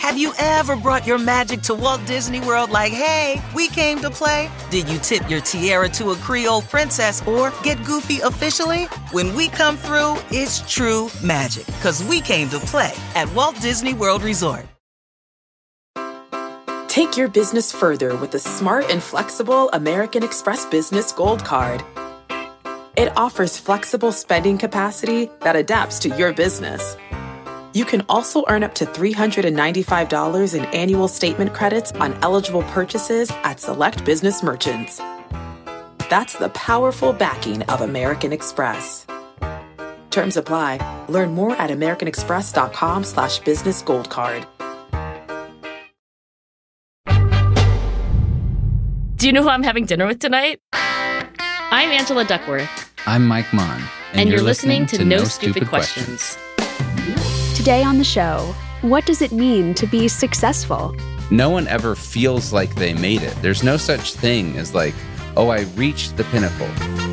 Have you ever brought your magic to Walt Disney World like, hey, we came to play? Did you tip your tiara to a Creole princess or get goofy officially? When we come through, it's true magic, because we came to play at Walt Disney World Resort. Take your business further with the smart and flexible American Express Business Gold Card. It offers flexible spending capacity that adapts to your business. You can also earn up to $395 in annual statement credits on eligible purchases at select business merchants. That's the powerful backing of American Express. Terms apply. Learn more at americanexpress.com/business gold card. Do you know who I'm having dinner with tonight? I'm Angela Duckworth. I'm Mike Mon. And you're listening to No Stupid Questions. Today on the show, what does it mean to be successful? No one ever feels like they made it. There's no such thing as like, oh, I reached the pinnacle.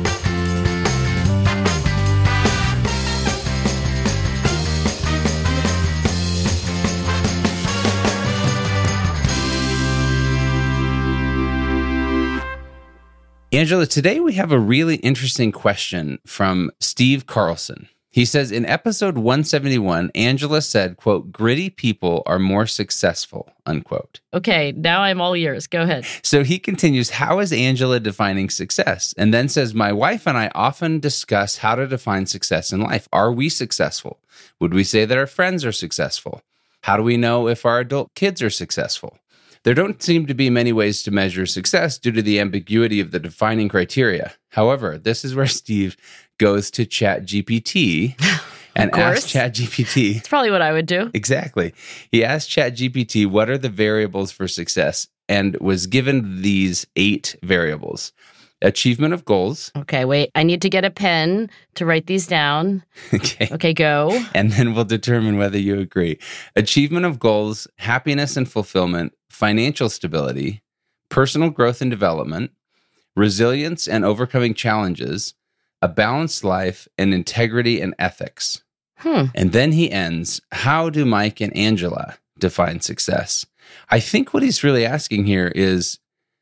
Angela, today we have a really interesting question from Steve Carlson. He says, in episode 171, Angela said, quote, gritty people are more successful, unquote. Okay, now I'm all ears. Go ahead. So he continues, how is Angela defining success? And then says, my wife and I often discuss how to define success in life. Are we successful? Would we say that our friends are successful? How do we know if our adult kids are successful? There don't seem to be many ways to measure success due to the ambiguity of the defining criteria. However, this is where Steve goes to ChatGPT and asks ChatGPT. It's probably what I would do. Exactly. He asked ChatGPT, what are the variables for success? And was given these 8 variables. Achievement of goals. Okay, wait. I need to get a pen to write these down. Okay, go. And then we'll determine whether you agree. Achievement of goals, happiness and fulfillment, financial stability, personal growth and development, resilience and overcoming challenges, a balanced life, and integrity and ethics. And then he ends, how do Mike and Angela define success? I think what he's really asking here is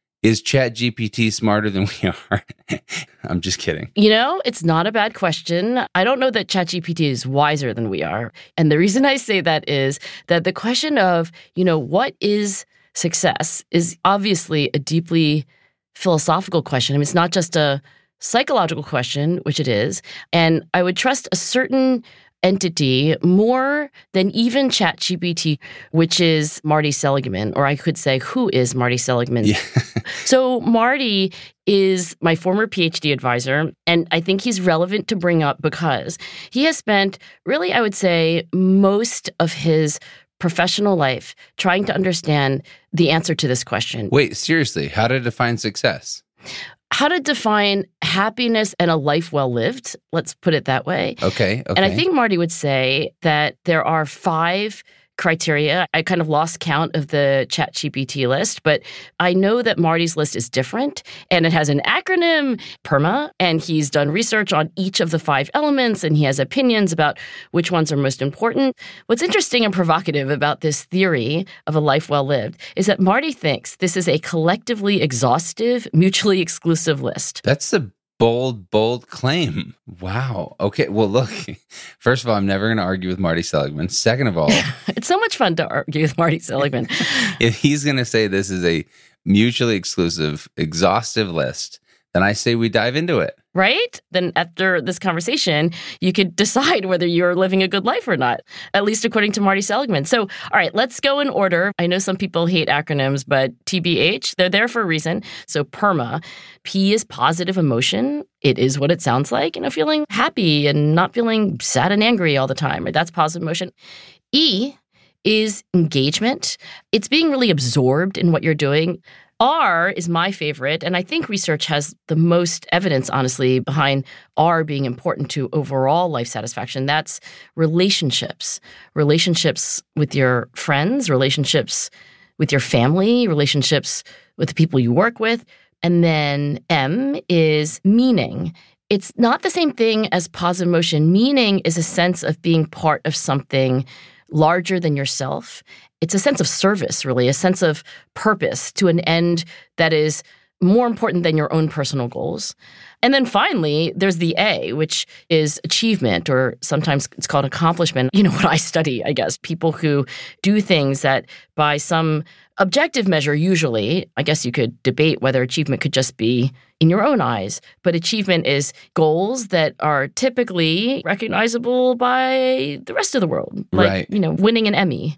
ChatGPT smarter than we are? I'm just kidding. You know, it's not a bad question. I don't know that ChatGPT is wiser than we are. And the reason I say that is that the question of, what is success is obviously a deeply philosophical question. I mean, it's not just a psychological question, which it is. And I would trust a certain entity more than even ChatGPT, which is Marty Seligman, or I could say, who is Marty Seligman? Yeah. So Marty is my former PhD advisor, and I think he's relevant to bring up because he has spent really, I would say, most of his professional life trying to understand the answer to this question. Wait, seriously, how to define success? How to define happiness and a life well lived. Let's put it that way. Okay. And I think Marty would say that there are 5 criteria. I kind of lost count of the ChatGPT list, but I know that Marty's list is different, and it has an acronym, PERMA, and he's done research on each of the 5 elements, and he has opinions about which ones are most important. What's interesting and provocative about this theory of a life well lived is that Marty thinks this is a collectively exhaustive, mutually exclusive list. That's a bold claim. Wow. Okay. Well, look, first of all, I'm never going to argue with Marty Seligman. Second of all, it's so much fun to argue with Marty Seligman. If he's going to say this is a mutually exclusive, exhaustive list, then I say we dive into it. Right? Then after this conversation, you could decide whether you're living a good life or not, at least according to Marty Seligman. So, all right, let's go in order. I know some people hate acronyms, but TBH, they're there for a reason. So PERMA, P is positive emotion. It is what it sounds like, feeling happy and not feeling sad and angry all the time. Right? That's positive emotion. E is engagement. It's being really absorbed in what you're doing. R is my favorite, and I think research has the most evidence, honestly, behind R being important to overall life satisfaction. That's relationships. Relationships with your friends, relationships with your family, relationships with the people you work with. And then M is meaning. It's not the same thing as positive emotion. Meaning is a sense of being part of something larger than yourself. It's a sense of service, really, a sense of purpose to an end that is more important than your own personal goals. And then finally, there's the A, which is achievement, or sometimes it's called accomplishment. You know what I study, I guess, people who do things that by some objective measure, usually, I guess you could debate whether achievement could just be in your own eyes, but achievement is goals that are typically recognizable by the rest of the world, like, Right. Winning an Emmy.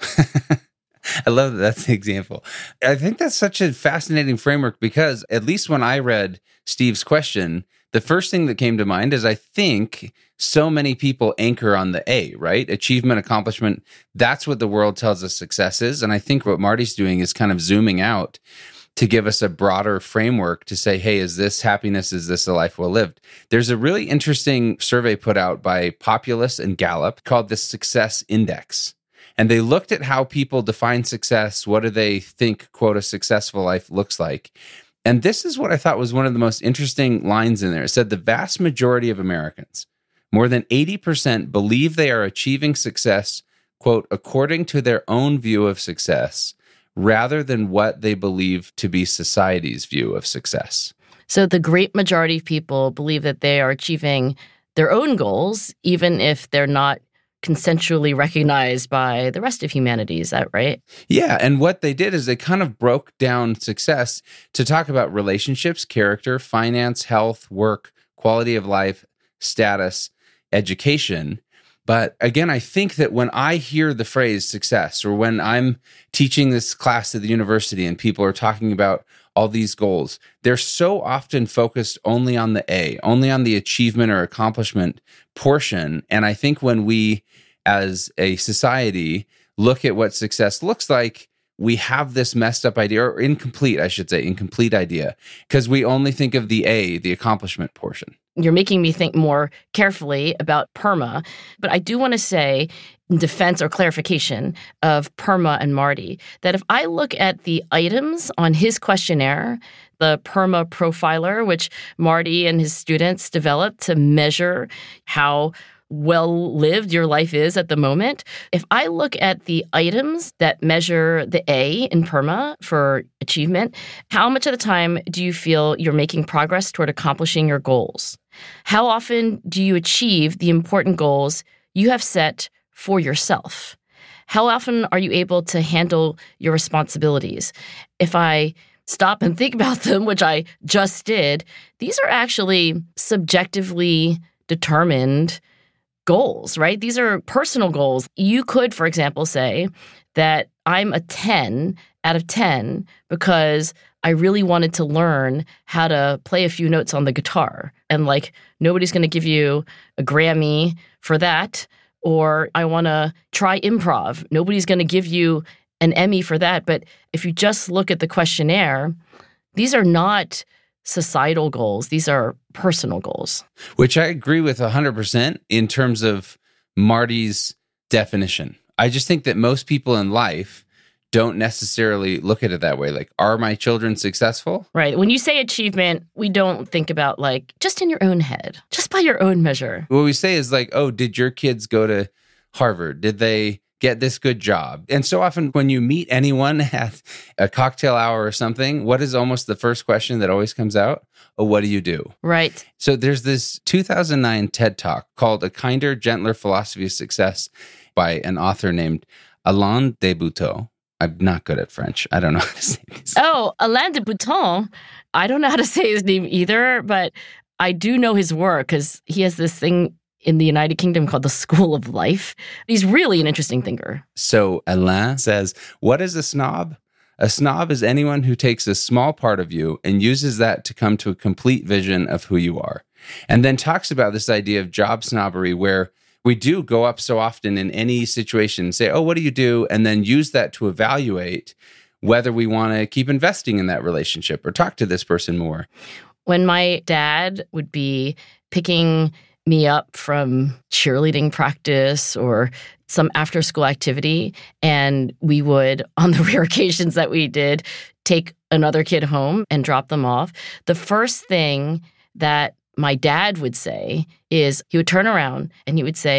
I love that that's the example. I think that's such a fascinating framework because at least when I read Steve's question, the first thing that came to mind is I think so many people anchor on the A, right? Achievement, accomplishment. That's what the world tells us success is. And I think what Marty's doing is kind of zooming out to give us a broader framework to say, hey, is this happiness? Is this a life well lived? There's a really interesting survey put out by Populous and Gallup called the Success Index. And they looked at how people define success. What do they think, quote, a successful life looks like? And this is what I thought was one of the most interesting lines in there. It said the vast majority of Americans, more than 80%, believe they are achieving success, quote, according to their own view of success, rather than what they believe to be society's view of success. So the great majority of people believe that they are achieving their own goals, even if they're not consensually recognized by the rest of humanity. Is that right? Yeah. And what they did is they kind of broke down success to talk about relationships, character, finance, health, work, quality of life, status, education. But again, I think that when I hear the phrase success, or when I'm teaching this class at the university and people are talking about all these goals, they're so often focused only on the A, only on the achievement or accomplishment portion. And I think when we, as a society, look at what success looks like, we have this messed up idea, or incomplete idea, because we only think of the A, the accomplishment portion. You're making me think more carefully about PERMA, but I do want to say, in defense or clarification of PERMA and Marty, that if I look at the items on his questionnaire, the PERMA profiler, which Marty and his students developed to measure how well lived your life is at the moment, if I look at the items that measure the A in PERMA for achievement, how much of the time do you feel you're making progress toward accomplishing your goals? How often do you achieve the important goals you have set for yourself? How often are you able to handle your responsibilities? If I stop and think about them, which I just did, these are actually subjectively determined goals, right? These are personal goals. You could, for example, say that I'm a 10 out of 10 because I really wanted to learn how to play a few notes on the guitar. And like, nobody's going to give you a Grammy for that. Or I want to try improv. Nobody's going to give you an Emmy for that. But if you just look at the questionnaire, these are not societal goals. These are personal goals. Which I agree with 100% in terms of Marty's definition. I just think that most people in life don't necessarily look at it that way. Like, are my children successful? Right. When you say achievement, we don't think about like just in your own head, just by your own measure. What we say is like, oh, did your kids go to Harvard? Did they get this good job? And so often when you meet anyone at a cocktail hour or something, what is almost the first question that always comes out? Oh, what do you do? Right. So there's this 2009 TED Talk called A Kinder, Gentler Philosophy of Success by an author named Alain de Botton. I'm not good at French. I don't know how to say this. Oh, Alain de Botton. I don't know how to say his name either, but I do know his work because he has this thing in the United Kingdom called the School of Life. He's really an interesting thinker. So Alain says, what is a snob? A snob is anyone who takes a small part of you and uses that to come to a complete vision of who you are. And then talks about this idea of job snobbery, where we do go up so often in any situation, say, oh, what do you do? And then use that to evaluate whether we want to keep investing in that relationship or talk to this person more. When my dad would be picking me up from cheerleading practice or some after-school activity, and we would, on the rare occasions that we did, take another kid home and drop them off, the first thing that my dad would say is he would turn around and he would say,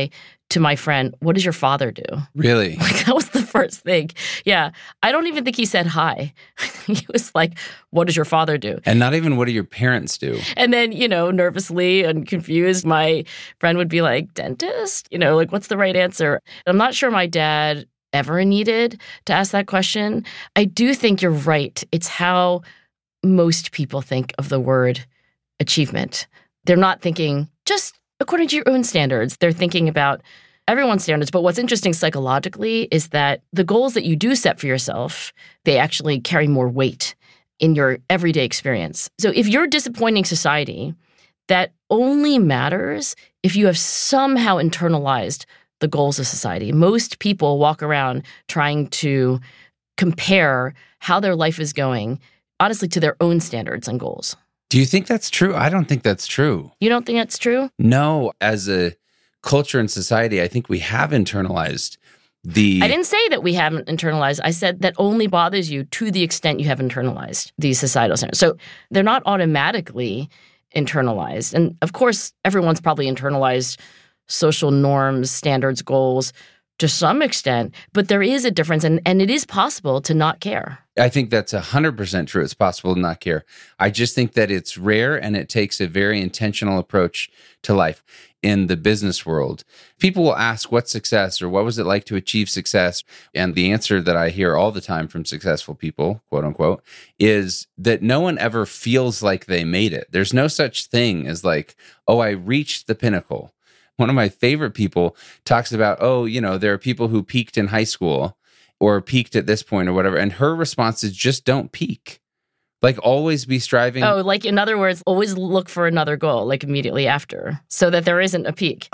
to my friend, what does your father do? Really? Like, that was the first thing. Yeah. I don't even think he said hi. He was like, what does your father do? And not even what do your parents do? And then, nervously and confused, my friend would be like, dentist? Like, what's the right answer? I'm not sure my dad ever needed to ask that question. I do think you're right. It's how most people think of the word achievement. They're not thinking just according to your own standards. They're thinking about everyone's standards. But what's interesting psychologically is that the goals that you do set for yourself, they actually carry more weight in your everyday experience. So if you're disappointing society, that only matters if you have somehow internalized the goals of society. Most people walk around trying to compare how their life is going, honestly, to their own standards and goals. Do you think that's true? I don't think that's true. You don't think that's true? No, as a culture and society, I think we have internalized I didn't say that we haven't internalized. I said that only bothers you to the extent you have internalized these societal standards. So they're not automatically internalized. And of course, everyone's probably internalized social norms, standards, goals to some extent, but there is a difference, and it is possible to not care. I think that's 100% true. It's possible to not care. I just think that it's rare, and it takes a very intentional approach to life. In the business world, people will ask, what's success, or what was it like to achieve success? And the answer that I hear all the time from successful people, quote unquote, is that no one ever feels like they made it. There's no such thing as like, oh, I reached the pinnacle. One of my favorite people talks about, there are people who peaked in high school or peaked at this point or whatever. And her response is just don't peak. Like, always be striving. Oh, like, in other words, always look for another goal, like, immediately after, so that there isn't a peak.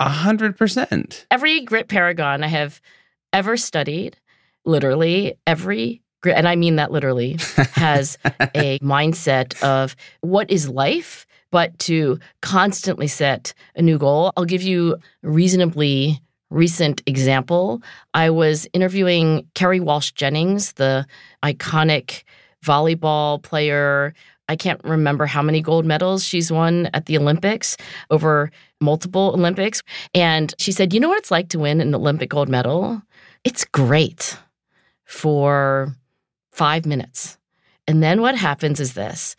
100%. Every grit paragon I have ever studied, literally, every grit, and I mean that literally, has a mindset of what is life, but to constantly set a new goal. I'll give you a reasonably recent example. I was interviewing Kerry Walsh Jennings, the iconic volleyball player. I can't remember how many gold medals she's won at the Olympics, over multiple Olympics. And she said, you know what it's like to win an Olympic gold medal? It's great for 5 minutes. And then what happens is this.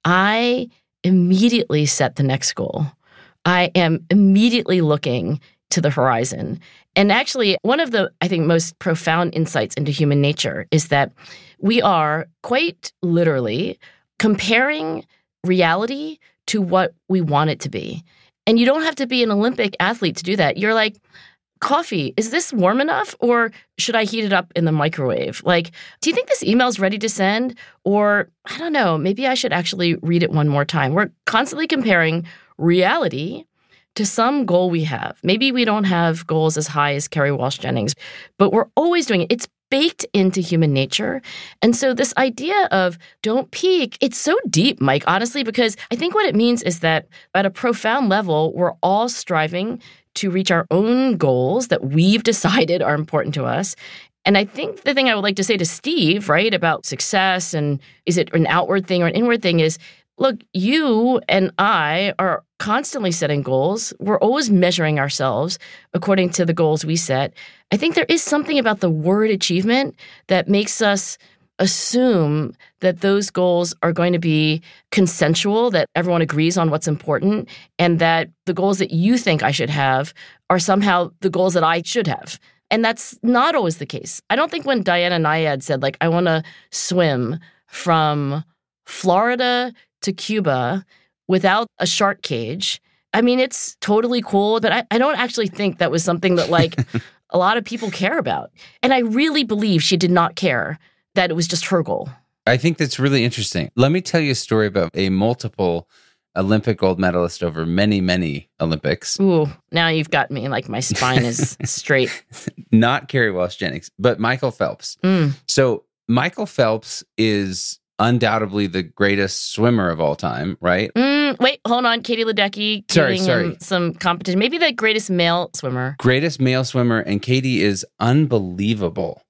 I immediately set the next goal. I am immediately looking to the horizon. And actually, one of the, I think, most profound insights into human nature is that we are quite literally comparing reality to what we want it to be. And you don't have to be an Olympic athlete to do that. You're like, coffee, is this warm enough, or should I heat it up in the microwave? Like, do you think this email's ready to send? Or, I don't know, maybe I should actually read it one more time. We're constantly comparing reality to some goal we have. Maybe we don't have goals as high as Kerry Walsh Jennings, but we're always doing it. It's baked into human nature. And so this idea of don't peak, it's so deep, Mike, honestly, because I think what it means is that at a profound level, we're all striving to reach our own goals that we've decided are important to us. And I think the thing I would like to say to Steve, right, about success and is it an outward thing or an inward thing is, look, you and I are constantly setting goals. We're always measuring ourselves according to the goals we set. I think there is something about the word achievement that makes us assume that those goals are going to be consensual, that everyone agrees on what's important, and that the goals that you think I should have are somehow the goals that I should have. And that's not always the case. I don't think when Diana Nyad said, like, I want to swim from Florida to Cuba without a shark cage, I mean, it's totally cool, but I don't actually think that was something that, like, a lot of people care about. And I really believe she did not care, that it was just her goal. I think that's really interesting. Let me tell you a story about a multiple Olympic gold medalist over many, many Olympics. Ooh, now you've got me, like, my spine is straight. Not Kerry Walsh Jennings, but Michael Phelps. So Michael Phelps is undoubtedly the greatest swimmer of all time, right? Wait, hold on. Katie Ledecky giving him some competition. Maybe the greatest male swimmer. Greatest male swimmer, and Katie is unbelievable.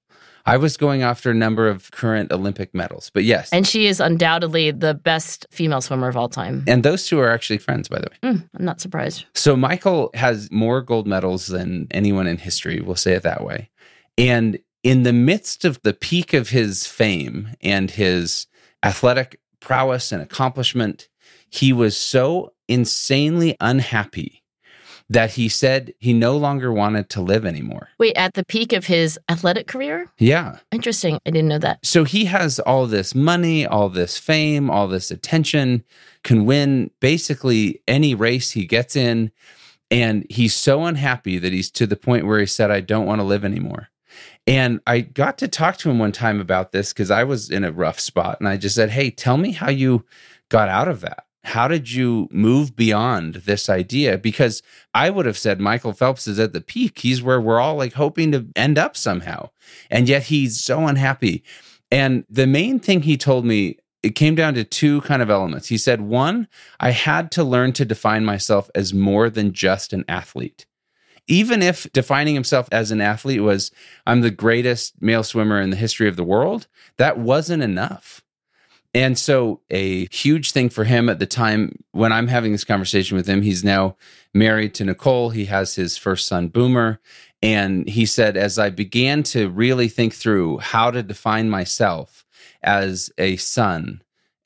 I was going after a number of current Olympic medals, but yes. And she is undoubtedly the best female swimmer of all time. And those two are actually friends, by the way. I'm not surprised. So Michael has more gold medals than anyone in history, we'll say it that way. And in the midst of the peak of his fame and his athletic prowess and accomplishment, he was so insanely unhappy that he said he no longer wanted to live anymore. Wait, at the peak of his athletic career? Yeah. Interesting. I didn't know that. So he has all this money, all this fame, all this attention, can win basically any race he gets in. And he's so unhappy that he's to the point where he said, I don't want to live anymore. And I got to talk to him one time about this because I was in a rough spot. And I just said, hey, tell me how you got out of that. How did you move beyond this idea? Because I would have said Michael Phelps is at the peak. He's where we're all like hoping to end up somehow. And yet he's so unhappy. And the main thing he told me, it came down to two kind of elements. He said, one, I had to learn to define myself as more than just an athlete. Even if defining himself as an athlete was, I'm the greatest male swimmer in the history of the world, that wasn't enough. And so a huge thing for him at the time when I'm having this conversation with him, he's now married to Nicole. He has his first son, Boomer. And he said, as I began to really think through how to define myself as a son,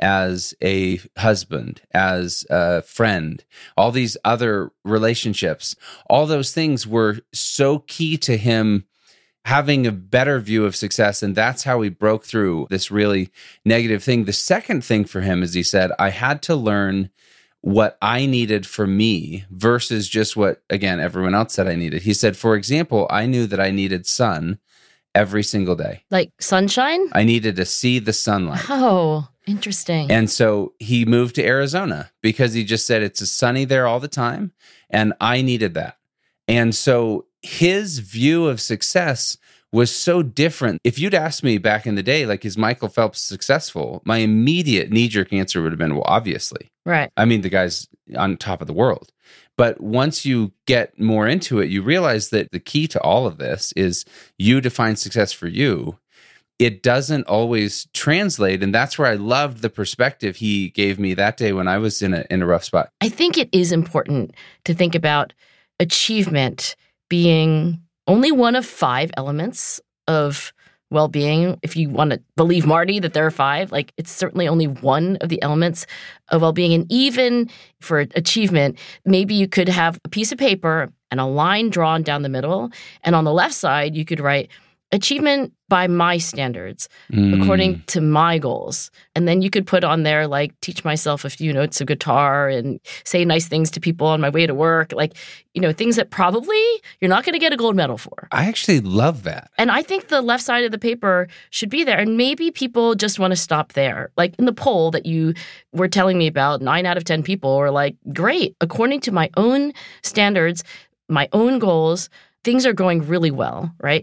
as a husband, as a friend, all these other relationships, all those things were so key to him having a better view of success. And that's how he broke through this really negative thing. The second thing for him is he said, I had to learn what I needed for me versus just what, again, everyone else said I needed. He said, for example, I knew that I needed sun every single day. Like sunshine? I needed to see the sunlight. Oh, interesting. And so he moved to Arizona because he just said it's sunny there all the time. And I needed that. And so his view of success was so different. If you'd asked me back in the day, like, is Michael Phelps successful? My immediate knee-jerk answer would have been, well, obviously. Right. I mean, the guy's on top of the world. But once you get more into it, you realize that the key to all of this is you define success for you. It doesn't always translate. And that's where I loved the perspective he gave me that day when I was in a rough spot. I think it is important to think about achievement being only one of 5 elements of well-being. If you want to believe Marty that there are 5, like, it's certainly only one of the elements of well-being. And even for achievement, maybe you could have a piece of paper and a line drawn down the middle. And on the left side, you could write achievement by my standards, according to my goals. And then you could put on there, like, teach myself a few notes of guitar and say nice things to people on my way to work. Like, you know, things that probably you're not going to get a gold medal for. I actually love that. And I think the left side of the paper should be there. And maybe people just want to stop there. Like in the poll that you were telling me about, 9 out of 10 people were like, great, according to my own standards, my own goals, things are going really well, right?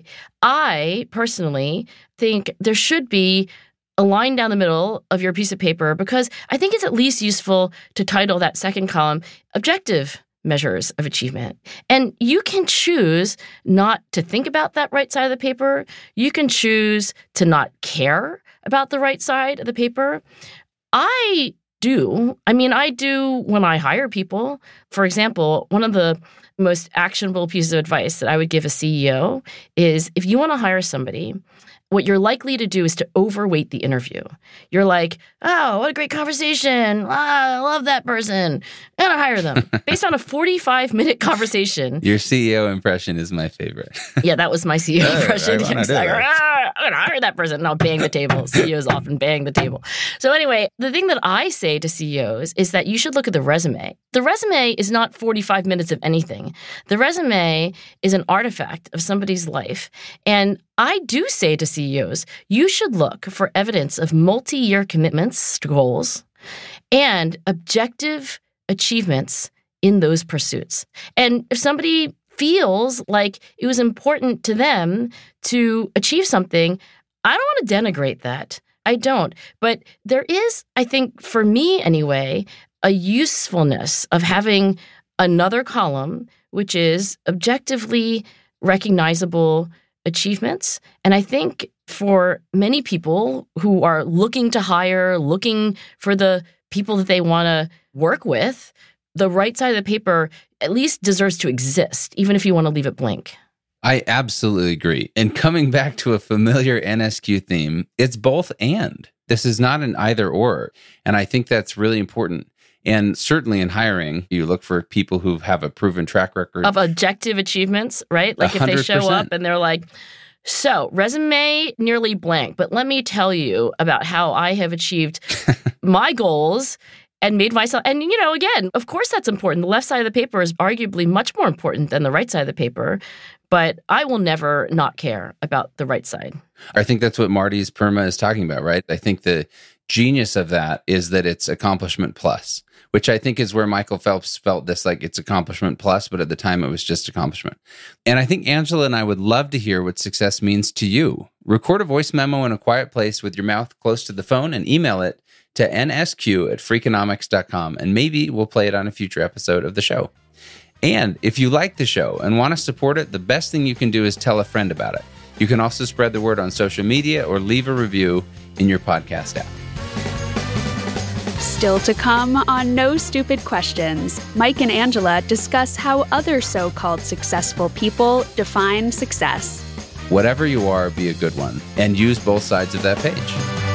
I personally think there should be a line down the middle of your piece of paper because I think it's at least useful to title that second column Objective Measures of Achievement. And you can choose not to think about that right side of the paper. You can choose to not care about the right side of the paper. I do when I hire people. For example, one of the most actionable pieces of advice that I would give a CEO is if you want to hire somebody, what you're likely to do is to overweight the interview. You're like, oh, what a great conversation. I love that person. I'm going to hire them. Based on a 45-minute conversation. Your CEO impression is my favorite. Yeah, that was my CEO impression. I'm It's like, I'm going to hire that person. And I'll bang the table. CEOs often bang the table. So anyway, the thing that I say to CEOs is that you should look at the resume. The resume is not 45 minutes of anything. The resume is an artifact of somebody's life. And I do say to CEOs, you should look for evidence of multi-year commitments to goals and objective achievements in those pursuits. And if somebody feels like it was important to them to achieve something, I don't want to denigrate that. I don't. But there is, I think, for me anyway, a usefulness of having another column, which is objectively recognizable achievements. And I think for many people who are looking to hire, looking for the people that they want to work with, the right side of the paper at least deserves to exist, even if you want to leave it blank. I absolutely agree. And coming back to a familiar NSQ theme, it's both and. This is not an either or. And I think that's really important. And certainly in hiring, you look for people who have a proven track record of objective achievements, right? Like 100%. If they show up and they're like, so resume nearly blank, but let me tell you about how I have achieved my goals and made myself. And, again, of course that's important. The left side of the paper is arguably much more important than the right side of the paper. But I will never not care about the right side. I think that's what Marty's PERMA is talking about, right? I think the genius of that is that it's accomplishment plus, which I think is where Michael Phelps felt this, like it's accomplishment plus, but at the time it was just accomplishment. And I think Angela and I would love to hear what success means to you. Record a voice memo in a quiet place with your mouth close to the phone and email it to nsq@freakonomics.com, and maybe we'll play it on a future episode of the show. And if you like the show and want to support it, the best thing you can do is tell a friend about it. You can also spread the word on social media or leave a review in your podcast app. Still to come on No Stupid Questions, Mike and Angela discuss how other so-called successful people define success. Whatever you are, be a good one, and use both sides of that page.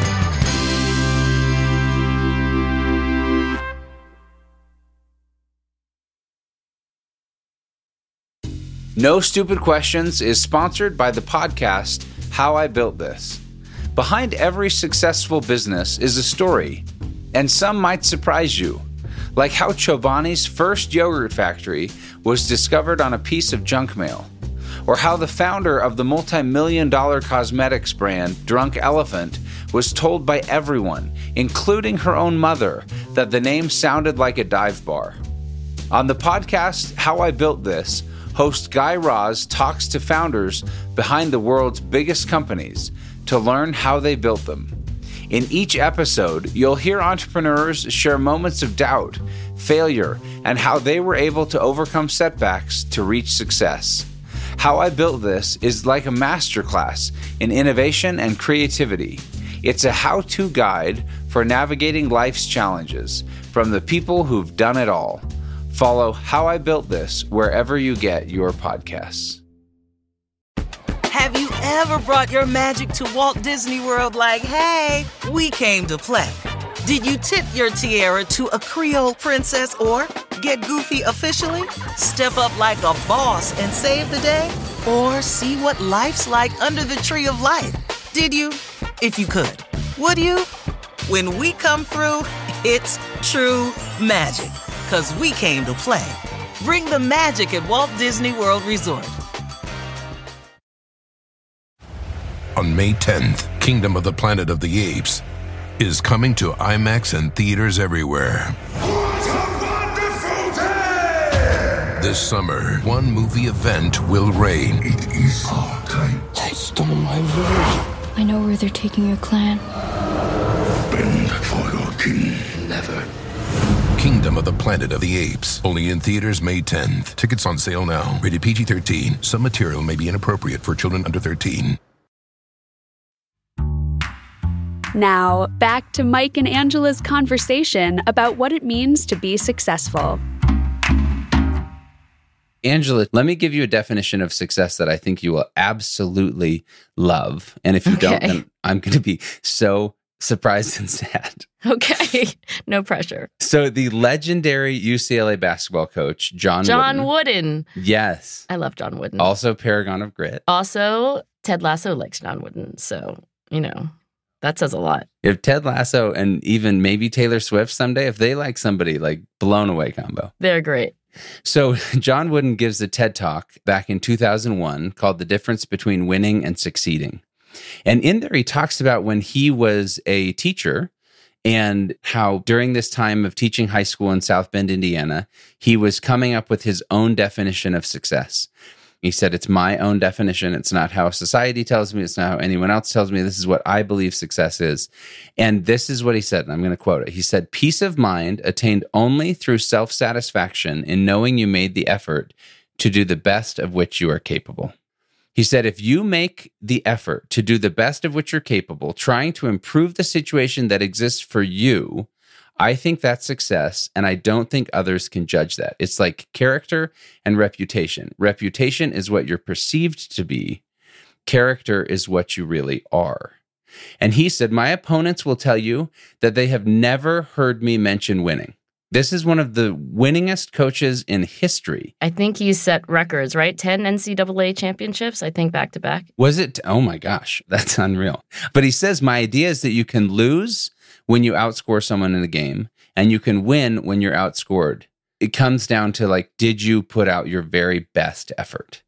No Stupid Questions is sponsored by the podcast How I Built This. Behind every successful business is a story, and some might surprise you, like how Chobani's first yogurt factory was discovered on a piece of junk mail, or how the founder of the multi-million-dollar cosmetics brand Drunk Elephant was told by everyone, including her own mother, that the name sounded like a dive bar. On the podcast How I Built This, host Guy Raz talks to founders behind the world's biggest companies to learn how they built them. In each episode, you'll hear entrepreneurs share moments of doubt, failure, and how they were able to overcome setbacks to reach success. How I Built This is like a masterclass in innovation and creativity. It's a how-to guide for navigating life's challenges from the people who've done it all. Follow How I Built This wherever you get your podcasts. Have you ever brought your magic to Walt Disney World like, hey, we came to play? Did you tip your tiara to a Creole princess or get goofy officially? Step up like a boss and save the day? Or see what life's like under the tree of life? Did you? If you could. Would you? When we come through, it's true magic. 'Cause we came to play. Bring the magic at Walt Disney World Resort. On May 10th, Kingdom of the Planet of the Apes is coming to IMAX and theaters everywhere. What a wonderful day! This summer, one movie event will reign. It is our time. They stole my village. I know where they're taking your clan. Bend for your king. Never. Kingdom of the Planet of the Apes. Only in theaters May 10th. Tickets on sale now. Rated PG-13. Some material may be inappropriate for children under 13. Now, back to Mike and Angela's conversation about what it means to be successful. Angela, let me give you a definition of success that I think you will absolutely love. And if you don't, then I'm going to be so surprised and sad. Okay, no pressure. So the legendary UCLA basketball coach, John Wooden. Yes. I love John Wooden. Also Paragon of Grit. Also, Ted Lasso likes John Wooden. So, that says a lot. If Ted Lasso and even maybe Taylor Swift someday, if they like somebody, like blown away combo. They're great. So John Wooden gives a TED Talk back in 2001 called The Difference Between Winning and Succeeding. And in there, he talks about when he was a teacher and how during this time of teaching high school in South Bend, Indiana, he was coming up with his own definition of success. He said, it's my own definition. It's not how society tells me. It's not how anyone else tells me. This is what I believe success is. And this is what he said, and I'm going to quote it. He said, peace of mind attained only through self-satisfaction in knowing you made the effort to do the best of which you are capable. He said, if you make the effort to do the best of which you're capable, trying to improve the situation that exists for you, I think that's success, and I don't think others can judge that. It's like character and reputation. Reputation is what you're perceived to be. Character is what you really are. And he said, my opponents will tell you that they have never heard me mention winning. This is one of the winningest coaches in history. I think he's set records, right? 10 NCAA championships, I think, back to back. Was it? Oh my gosh, that's unreal. But he says, my idea is that you can lose when you outscore someone in a game, and you can win when you're outscored. It comes down to like, did you put out your very best effort?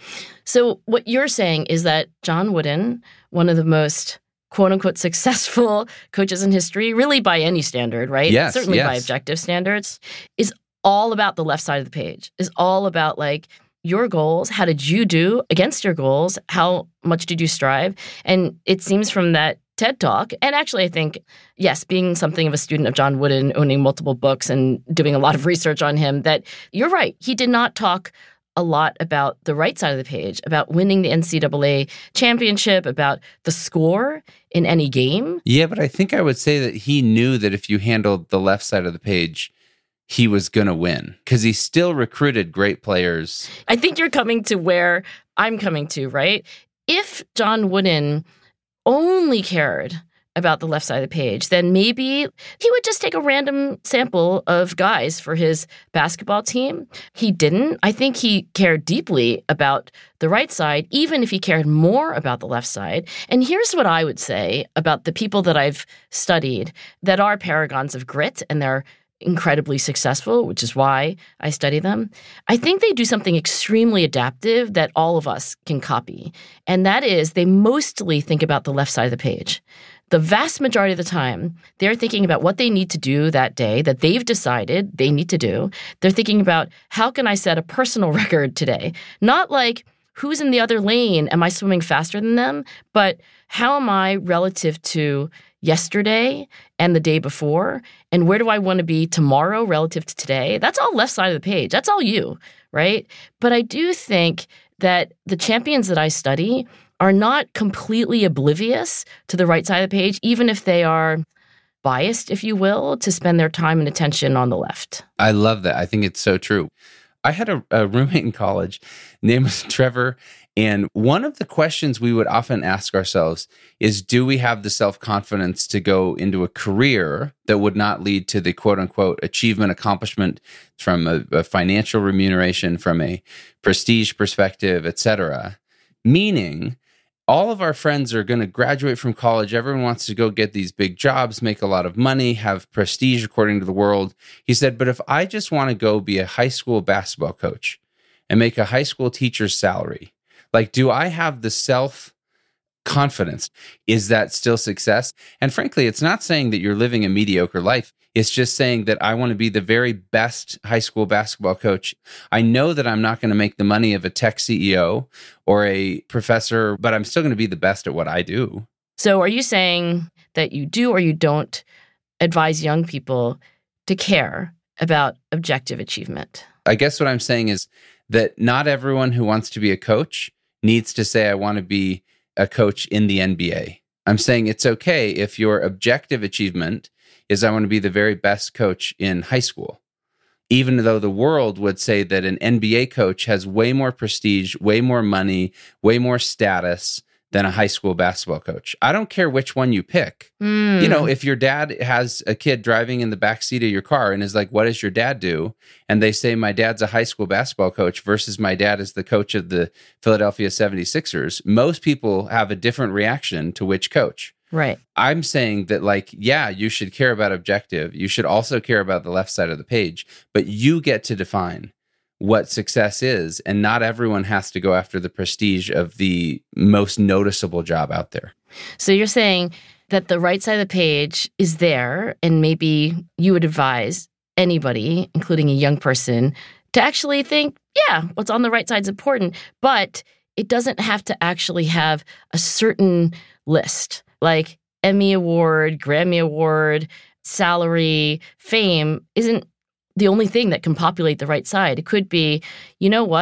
So what you're saying is that John Wooden, one of the most quote-unquote successful coaches in history, really by any standard, right? Yes, certainly yes. by objective standards, is all about the left side of the page, is all about like your goals. How did you do against your goals? How much did you strive? And it seems from that TED Talk, and actually I think, yes, being something of a student of John Wooden, owning multiple books and doing a lot of research on him, that you're right. He did not talk a lot about the right side of the page, about winning the NCAA championship, about the score in any game. Yeah, but I think I would say that he knew that if you handled the left side of the page, he was going to win because he still recruited great players. I think you're coming to where I'm coming to, right? If John Wooden only cared about the left side of the page, then maybe he would just take a random sample of guys for his basketball team. He didn't. I think he cared deeply about the right side, even if he cared more about the left side. And here's what I would say about the people that I've studied that are paragons of grit, and they're incredibly successful, which is why I study them. I think they do something extremely adaptive that all of us can copy. And that is they mostly think about the left side of the page. The vast majority of the time, they're thinking about what they need to do that day that they've decided they need to do. They're thinking about, how can I set a personal record today? Not like, who's in the other lane? Am I swimming faster than them? But how am I relative to yesterday and the day before? And where do I want to be tomorrow relative to today? That's all left side of the page. That's all you, right? But I do think that the champions that I study are not completely oblivious to the right side of the page, even if they are biased, if you will, to spend their time and attention on the left. I love that. I think it's so true. I had a roommate in college, name was Trevor, and one of the questions we would often ask ourselves is, do we have the self-confidence to go into a career that would not lead to the quote-unquote achievement, accomplishment from a financial remuneration, from a prestige perspective, et cetera? Meaning, all of our friends are going to graduate from college. Everyone wants to go get these big jobs, make a lot of money, have prestige according to the world. He said, but if I just want to go be a high school basketball coach and make a high school teacher's salary, like, do I have the self-confidence? Is that still success? And frankly, it's not saying that you're living a mediocre life. It's just saying that I want to be the very best high school basketball coach. I know that I'm not going to make the money of a tech CEO or a professor, but I'm still going to be the best at what I do. So are you saying that you do or you don't advise young people to care about objective achievement? I guess what I'm saying is that not everyone who wants to be a coach needs to say, I want to be a coach in the NBA. I'm saying it's okay if your objective achievement is I want to be the very best coach in high school, even though the world would say that an NBA coach has way more prestige, way more money, way more status than a high school basketball coach. I don't care which one you pick. You know, if your dad has a kid driving in the backseat of your car and is like, what does your dad do? And they say, my dad's a high school basketball coach versus my dad is the coach of the Philadelphia 76ers. Most people have a different reaction to which coach. Right. I'm saying that, like, yeah, you should care about objective. You should also care about the left side of the page, but you get to define what success is, and not everyone has to go after the prestige of the most noticeable job out there. So you're saying that the right side of the page is there, and maybe you would advise anybody, including a young person, to actually think, yeah, what's on the right side is important, but it doesn't have to actually have a certain list. Like Emmy Award, Grammy Award, salary, fame isn't the only thing that can populate the right side. It could be, you know what?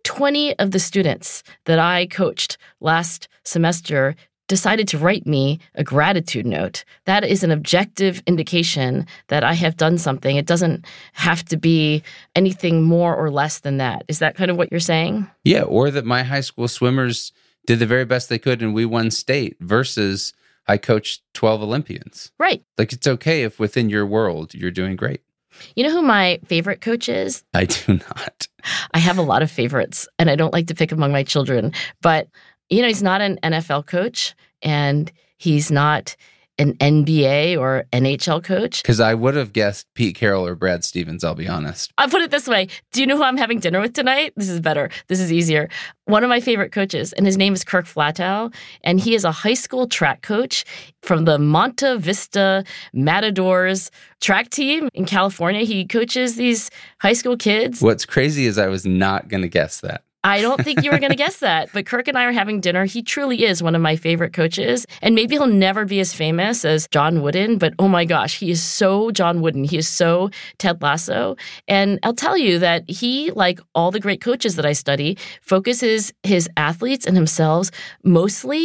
20 of the students that I coached last semester decided to write me a gratitude note. That is an objective indication that I have done something. It doesn't have to be anything more or less than that. Is that kind of what you're saying? Yeah, or that my high school swimmers did the very best they could and we won state versus I coached 12 Olympians. Right. Like, it's okay if within your world you're doing great. You know who my favorite coach is? I do not. I have a lot of favorites, and I don't like to pick among my children. But, he's not an NFL coach, and he's not an NBA or NHL coach. Because I would have guessed Pete Carroll or Brad Stevens, I'll be honest. I'll put it this way. Do you know who I'm having dinner with tonight? This is better. This is easier. One of my favorite coaches, and his name is Kirk Flatow, and he is a high school track coach from the Monta Vista Matadors track team in California. He coaches these high school kids. What's crazy is I was not going to guess that. I don't think you were going to guess that, but Kirk and I are having dinner. He truly is one of my favorite coaches, and maybe he'll never be as famous as John Wooden, but oh my gosh, he is so John Wooden. He is so Ted Lasso, and I'll tell you that he, like all the great coaches that I study, focuses his athletes and himself mostly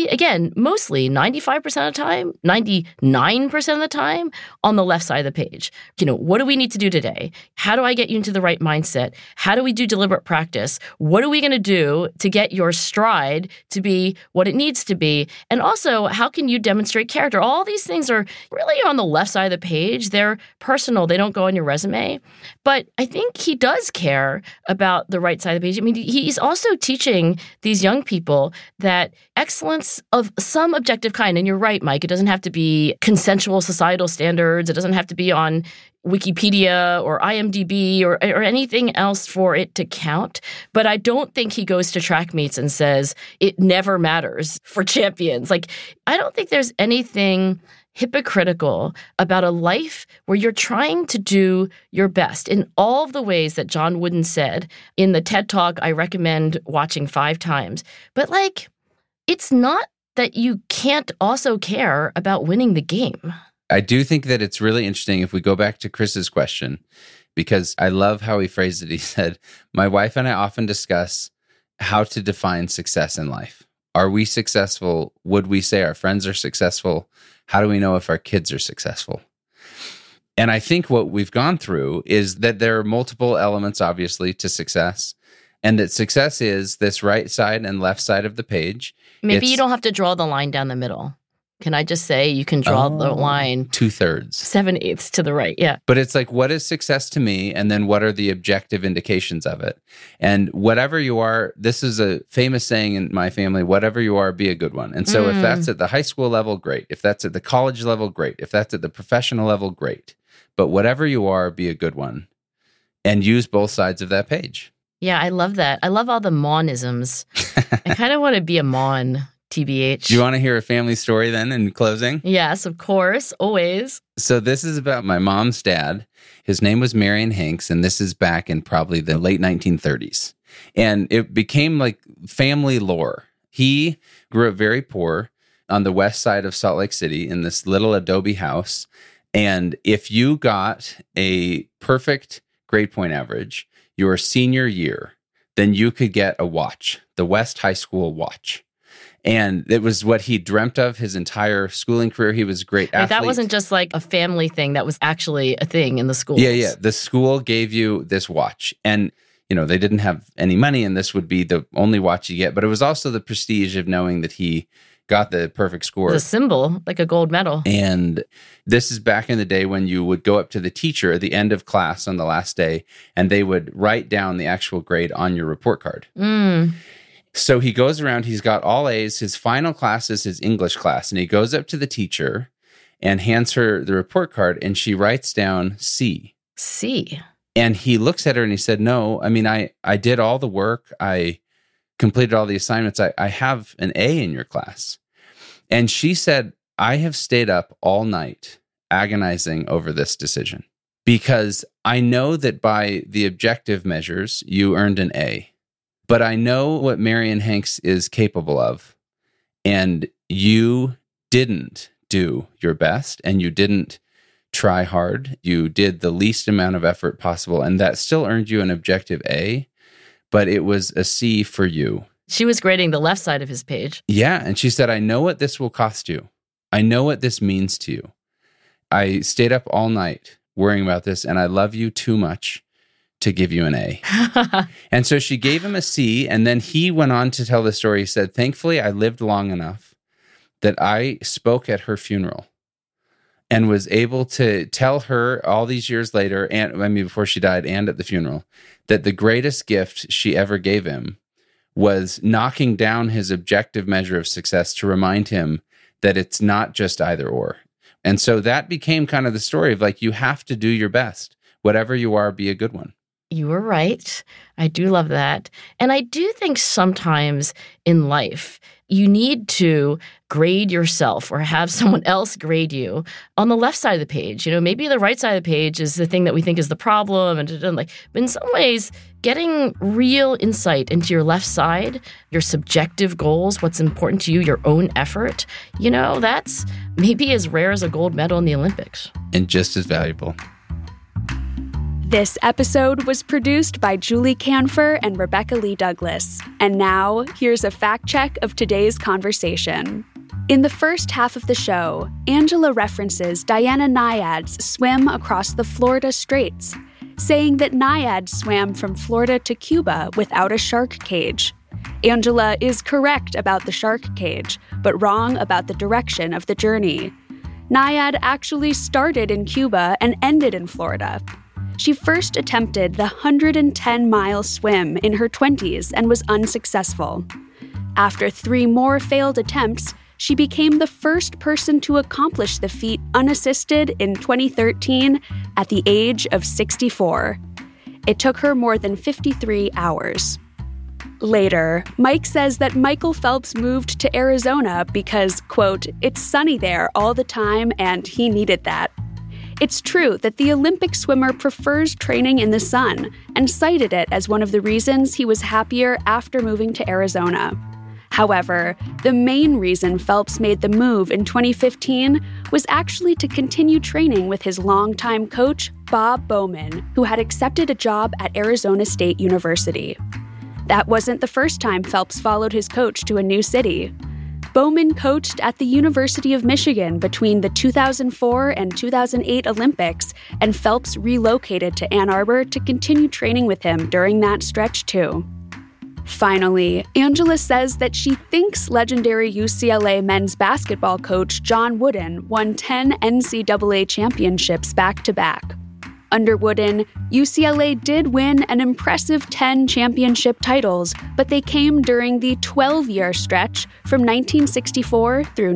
95% of the time, 99% of the time on the left side of the page. What do we need to do today? How do I get you into the right mindset? How do we do deliberate practice? What are we going to do to get your stride to be what it needs to be? And also, how can you demonstrate character? All these things are really on the left side of the page. They're personal. They don't go on your resume. But I think he does care about the right side of the page. I mean, he's also teaching these young people that excellence of some objective kind, and you're right, Mike, it doesn't have to be consensual societal standards. It doesn't have to be on Wikipedia or IMDb or anything else for it to count. But I don't think he goes to track meets and says it never matters for champions. Like, I don't think there's anything hypocritical about a life where you're trying to do your best in all of the ways that John Wooden said in the TED Talk I recommend watching 5 times. But it's not that you can't also care about winning the game. I do think that it's really interesting if we go back to Chris's question, because I love how he phrased it. He said, my wife and I often discuss how to define success in life. Are we successful? Would we say our friends are successful? How do we know if our kids are successful? And I think what we've gone through is that there are multiple elements, obviously, to success, and that success is this right side and left side of the page. Maybe you don't have to draw the line down the middle. Can I just say you can draw the line 2/3, 7/8 to the right? Yeah. But it's like, what is success to me? And then what are the objective indications of it? And whatever you are, this is a famous saying in my family, whatever you are, be a good one. And so if that's at the high school level, great. If that's at the college level, great. If that's at the professional level, great. But whatever you are, be a good one. And use both sides of that page. Yeah, I love that. I love all the monisms. I kind of want to be a mon. TBH. Do you want to hear a family story then in closing? Yes, of course. Always. So this is about my mom's dad. His name was Marion Hanks, and this is back in probably the late 1930s. And it became like family lore. He grew up very poor on the west side of Salt Lake City in this little adobe house. And if you got a perfect grade point average your senior year, then you could get a watch, the West High School watch. And it was what he dreamt of his entire schooling career. He was a great athlete. That wasn't just like a family thing. That was actually a thing in the schools. Yeah. The school gave you this watch. And, they didn't have any money, and this would be the only watch you get. But it was also the prestige of knowing that he got the perfect score. It was a symbol, like a gold medal. And this is back in the day when you would go up to the teacher at the end of class on the last day, and they would write down the actual grade on your report card. So he goes around, he's got all A's. His final class is his English class. And he goes up to the teacher and hands her the report card, and she writes down C. C. And he looks at her and he said, no, I mean, I did all the work. I completed all the assignments. I have an A in your class. And she said, I have stayed up all night agonizing over this decision because I know that by the objective measures, you earned an A. But I know what Marion Hanks is capable of, and you didn't do your best, and you didn't try hard. You did the least amount of effort possible, and that still earned you an objective A. but it was a C for you. She was grading the left side of his page. Yeah. And she said, I know what this will cost you. I know what this means to you. I stayed up all night worrying about this, and I love you too much to give you an A. And so she gave him a C, and then he went on to tell the story. He said, thankfully, I lived long enough that I spoke at her funeral and was able to tell her all these years later, and before she died and at the funeral, that the greatest gift she ever gave him was knocking down his objective measure of success to remind him that it's not just either or. And so that became kind of the story of like, you have to do your best. Whatever you are, be a good one. You were right. I do love that. And I do think sometimes in life, you need to grade yourself or have someone else grade you on the left side of the page. Maybe the right side of the page is the thing that we think is the problem. But in some ways, getting real insight into your left side, your subjective goals, what's important to you, your own effort, that's maybe as rare as a gold medal in the Olympics. And just as valuable. This episode was produced by Julie Canfer and Rebecca Lee Douglas. And now, here's a fact check of today's conversation. In the first half of the show, Angela references Diana Nyad's swim across the Florida Straits, saying that Nyad swam from Florida to Cuba without a shark cage. Angela is correct about the shark cage, but wrong about the direction of the journey. Nyad actually started in Cuba and ended in Florida. She first attempted the 110-mile swim in her 20s and was unsuccessful. After 3 more failed attempts, she became the first person to accomplish the feat unassisted in 2013 at the age of 64. It took her more than 53 hours. Later, Mike says that Michael Phelps moved to Arizona because, quote, it's sunny there all the time and he needed that. It's true that the Olympic swimmer prefers training in the sun and cited it as one of the reasons he was happier after moving to Arizona. However, the main reason Phelps made the move in 2015 was actually to continue training with his longtime coach, Bob Bowman, who had accepted a job at Arizona State University. That wasn't the first time Phelps followed his coach to a new city. Bowman coached at the University of Michigan between the 2004 and 2008 Olympics, and Phelps relocated to Ann Arbor to continue training with him during that stretch, too. Finally, Angela says that she thinks legendary UCLA men's basketball coach John Wooden won 10 NCAA championships back-to-back. Under Wooden, UCLA did win an impressive 10 championship titles, but they came during the 12-year stretch from 1964 through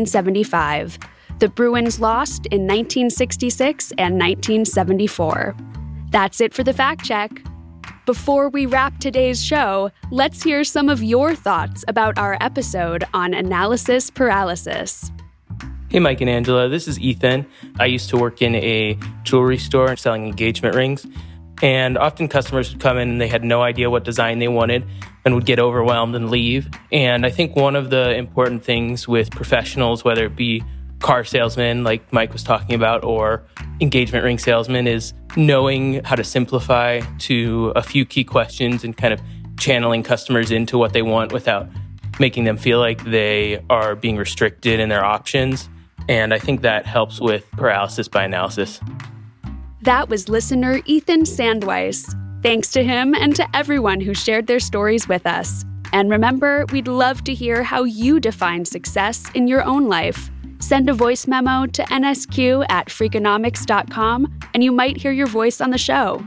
1975. The Bruins lost in 1966 and 1974. That's it for the fact check. Before we wrap today's show, let's hear some of your thoughts about our episode on analysis paralysis. Hey, Mike and Angela, this is Ethan. I used to work in a jewelry store selling engagement rings, and often customers would come in and they had no idea what design they wanted and would get overwhelmed and leave. And I think one of the important things with professionals, whether it be car salesmen like Mike was talking about or engagement ring salesmen, is knowing how to simplify to a few key questions and kind of channeling customers into what they want without making them feel like they are being restricted in their options. And I think that helps with paralysis by analysis. That was listener Ethan Sandweiss. Thanks to him and to everyone who shared their stories with us. And remember, we'd love to hear how you define success in your own life. Send a voice memo to nsq@freakonomics.com and you might hear your voice on the show.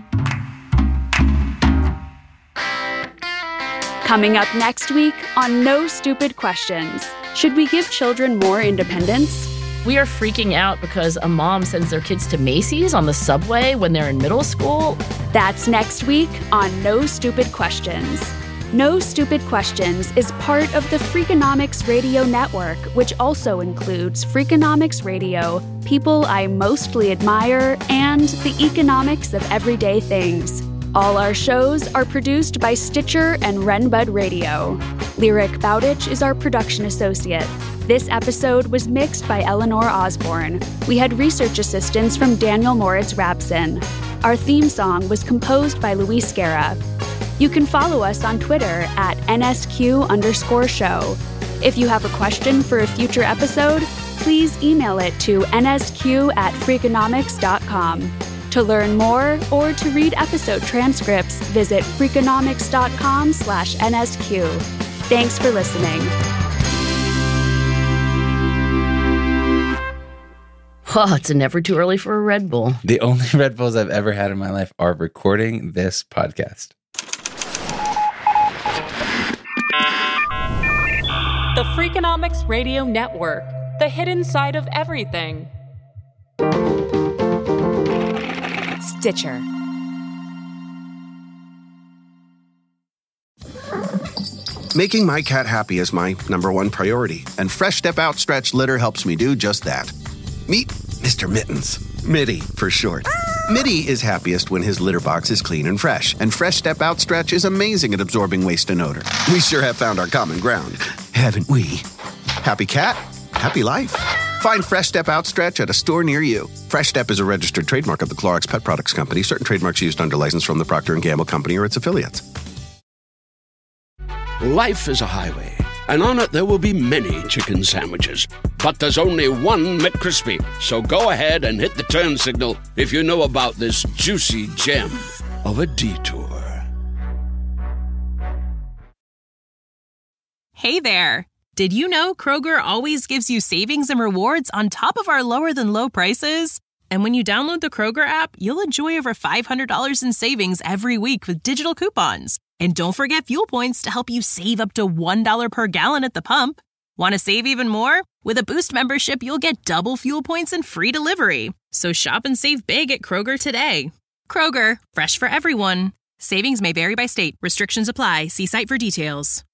Coming up next week on No Stupid Questions. Should we give children more independence? We are freaking out because a mom sends their kids to Macy's on the subway when they're in middle school. That's next week on No Stupid Questions. No Stupid Questions is part of the Freakonomics Radio Network, which also includes Freakonomics Radio, People I Mostly Admire, and The Economics of Everyday Things. All our shows are produced by Stitcher and Renbud Radio. Lyric Bowditch is our production associate. This episode was mixed by Eleanor Osborne. We had research assistance from Daniel Moritz Rabson. Our theme song was composed by Luis Guerra. You can follow us on Twitter at NSQ_show. If you have a question for a future episode, please email it to nsq@freakonomics.com. To learn more or to read episode transcripts, visit freakonomics.com/NSQ. Thanks for listening. Oh, it's never too early for a Red Bull. The only Red Bulls I've ever had in my life are recording this podcast. The Freakonomics Radio Network, the hidden side of everything. Stitcher. Making my cat happy is my #1 priority, and Fresh Step Outstretch litter helps me do just that. Meet Mr. Mittens. Mitty, for short. Mitty is happiest when his litter box is clean and fresh, and Fresh Step Outstretch is amazing at absorbing waste and odor. We sure have found our common ground, haven't we? Happy cat, happy life. Find Fresh Step Outstretch at a store near you. Fresh Step is a registered trademark of the Clorox Pet Products Company. Certain trademarks used under license from the Procter & Gamble Company or its affiliates. Life is a highway, and on it there will be many chicken sandwiches. But there's only one McCrispy. So go ahead and hit the turn signal if you know about this juicy gem of a detour. Hey there. Did you know Kroger always gives you savings and rewards on top of our lower-than-low prices? And when you download the Kroger app, you'll enjoy over $500 in savings every week with digital coupons. And don't forget fuel points to help you save up to $1 per gallon at the pump. Want to save even more? With a Boost membership, you'll get double fuel points and free delivery. So shop and save big at Kroger today. Kroger, fresh for everyone. Savings may vary by state. Restrictions apply. See site for details.